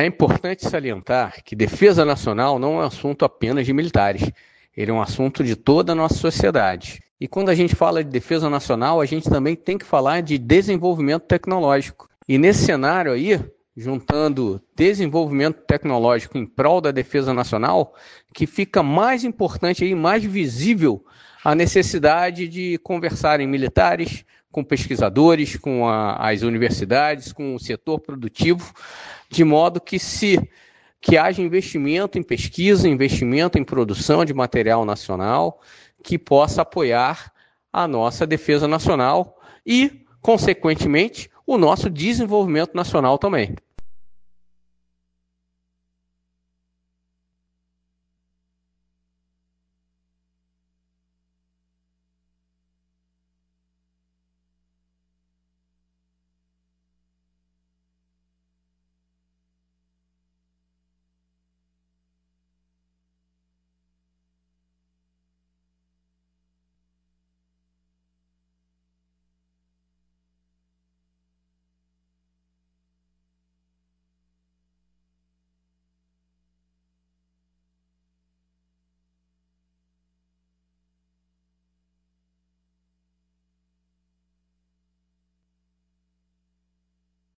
É importante salientar que defesa nacional não é um assunto apenas de militares, ele é um assunto de toda a nossa sociedade. E quando a gente fala de defesa nacional, a gente também tem que falar de desenvolvimento tecnológico. E nesse cenário aí, juntando desenvolvimento tecnológico em prol da defesa nacional, que fica mais importante e mais visível a necessidade de conversarem militares com pesquisadores, com as universidades, com o setor produtivo, de modo que haja investimento em pesquisa, investimento em produção de material nacional que possa apoiar a nossa defesa nacional e, consequentemente, o nosso desenvolvimento nacional também.